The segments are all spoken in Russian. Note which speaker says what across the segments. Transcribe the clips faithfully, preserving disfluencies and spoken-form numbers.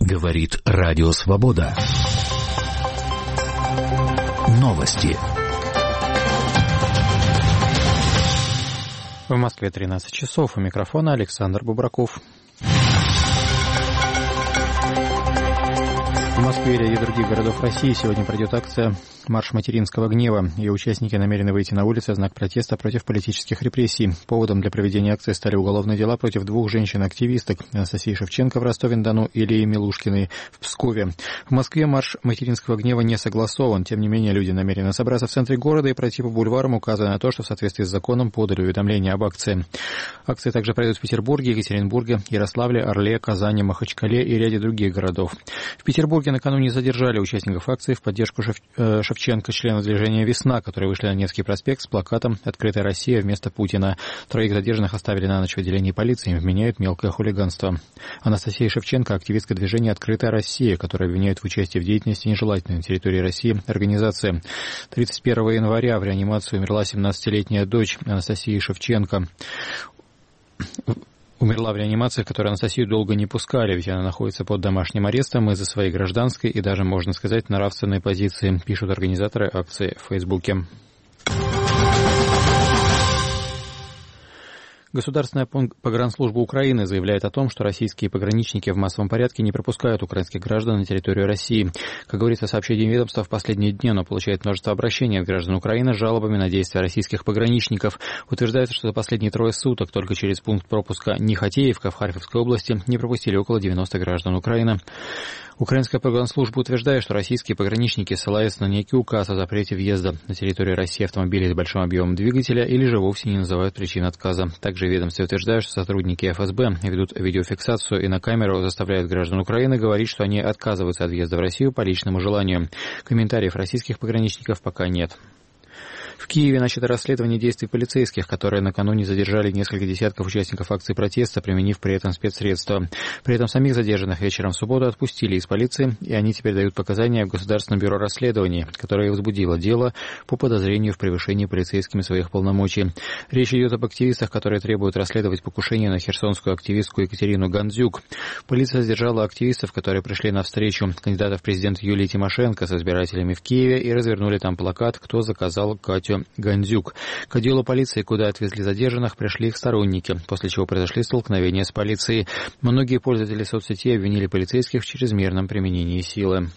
Speaker 1: Говорит Радио Свобода. Новости.
Speaker 2: В Москве тринадцать часов. У микрофона Александр Бубраков. В Москве и ряде других городов России сегодня пройдет акция «Марш материнского гнева». Ее участники намерены выйти на улицы в знак протеста против политических репрессий. Поводом для проведения акции стали уголовные дела против двух женщин-активисток – Анастасии Шевченко в Ростове-на-Дону и Лии Милушкиной в Пскове. В Москве марш материнского гнева не согласован. Тем не менее, люди намерены собраться в центре города и пройти по бульварам, указывая на то, что в соответствии с законом подали уведомление об акции. Акции также пройдут в Петербурге, Екатеринбурге, Ярославле, Орле, Казани, Махачкале и ряде других городов. В Петербурге накануне задержали участников акции в поддержку Шев... э, Шевченко, членов движения «Весна», которые вышли на Невский проспект с плакатом «Открытая Россия вместо Путина». Троих задержанных оставили на ночь в отделении полиции, им вменяют мелкое хулиганство. Анастасия Шевченко – активистка движения «Открытая Россия», которая обвиняет в участии в деятельности нежелательной на территории России организации. тридцать первого января в реанимации умерла семнадцатилетняя дочь Анастасии Шевченко. Умерла в реанимации, в которой Анастасию долго не пускали, ведь она находится под домашним арестом из-за своей гражданской и даже, можно сказать, нравственной позиции, пишут организаторы акции в Фейсбуке. Государственная погранслужба Украины заявляет о том, что российские пограничники в массовом порядке не пропускают украинских граждан на территорию России. Как говорится в сообщении ведомства, в последние дни оно получает множество обращений от граждан Украины с жалобами на действия российских пограничников. Утверждается, что за последние трое суток только через пункт пропуска Нихатеевка в Харьковской области не пропустили около девяноста граждан Украины. Украинская погранслужба утверждает, что российские пограничники ссылаются на некий указ о запрете въезда на территорию России автомобилей с большим объемом двигателя или же вовсе не называют причин отказа. Также в ведомстве утверждают, что сотрудники эф эс бэ ведут видеофиксацию и на камеру заставляют граждан Украины говорить, что они отказываются от въезда в Россию по личному желанию. Комментариев российских пограничников пока нет. В Киеве начато расследование действий полицейских, которые накануне задержали несколько десятков участников акции протеста, применив при этом спецсредства. При этом самих задержанных вечером в субботу отпустили из полиции, и они теперь дают показания в Государственном бюро расследований, которое возбудило дело по подозрению в превышении полицейскими своих полномочий. Речь идет об активистах, которые требуют расследовать покушение на херсонскую активистку Екатерину Гандзюк. Полиция задержала активистов, которые пришли на встречу кандидата в президенты Юлии Тимошенко с избирателями в Киеве и развернули там плакат «Кто заказал Катю Гандзюк». К отделу полиции, куда отвезли задержанных, пришли их сторонники, после чего произошли столкновения с полицией. Многие пользователи соцсетей обвинили полицейских в чрезмерном применении силы.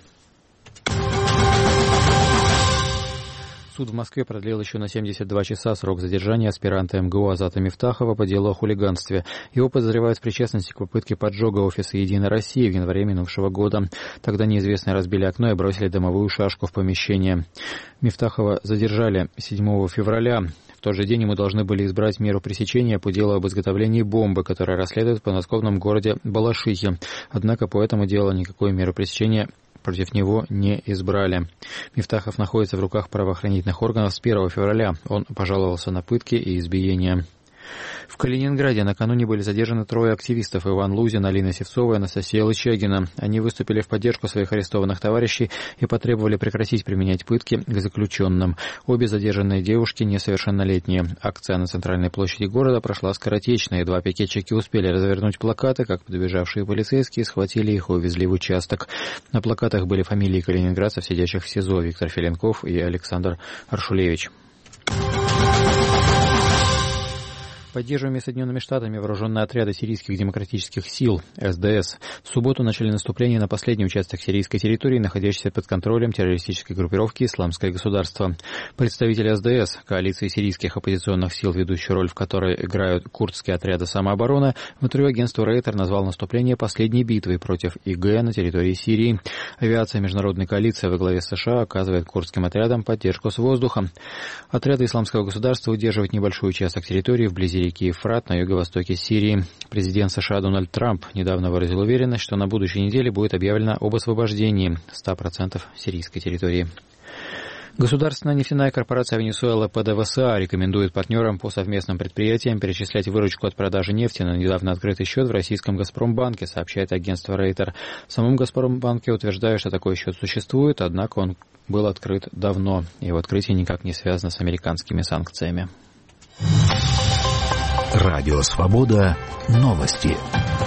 Speaker 2: Суд в Москве продлил еще на семьдесят два часа срок задержания аспиранта эм гэ у Азата Мифтахова по делу о хулиганстве. Его подозревают в причастности к попытке поджога офиса «Единой России» в январе минувшего года. Тогда неизвестные разбили окно и бросили дымовую шашку в помещение. Мифтахова задержали седьмого февраля. В тот же день ему должны были избрать меру пресечения по делу об изготовлении бомбы, которая расследует в подмосковном городе Балашихе. Однако по этому делу никакой меры пресечения против него не избрали. Мифтахов находится в руках правоохранительных органов с первого февраля. Он пожаловался на пытки и избиения. В Калининграде накануне были задержаны трое активистов: Иван Лузин, Алина Севцова и Анастасия Лычагина. Они выступили в поддержку своих арестованных товарищей и потребовали прекратить применять пытки к заключенным. Обе задержанные девушки несовершеннолетние. Акция на центральной площади города прошла скоротечно, и два пикетчики успели развернуть плакаты, как подбежавшие полицейские схватили их и увезли в участок. На плакатах были фамилии калининградцев, сидящих в СИЗО: Виктор Филенков и Александр Аршулевич. Поддерживаемые Соединенными Штатами вооруженные отряды сирийских демократических сил эс дэ эс в субботу начали наступление на последний участок сирийской территории, находящийся под контролем террористической группировки «Исламское государство». Представители эс дэ эс, коалиции сирийских оппозиционных сил, ведущую роль в которой играют курдские отряды самообороны, в интервью агентству Рейтер назвал наступление последней битвой против и гэ на территории Сирии. Авиация международной коалиции во главе с США оказывает курдским отрядам поддержку с воздуха. Отряды Исламского государства удерживают небольшой участок территории вблизи реки Ефрат на юго-востоке Сирии. Президент США Дональд Трамп недавно выразил уверенность, что на будущей неделе будет объявлено об освобождении ста процентов сирийской территории. Государственная нефтяная корпорация Венесуэлы пэ дэ вэ эс а рекомендует партнерам по совместным предприятиям перечислять выручку от продажи нефти на недавно открытый счет в российском «Газпромбанке», сообщает агентство Рейтер. В самом «Газпромбанке» утверждают, что такой счет существует, однако он был открыт давно. Его открытие никак не связано с американскими санкциями.
Speaker 1: Радио «Свобода». Новости.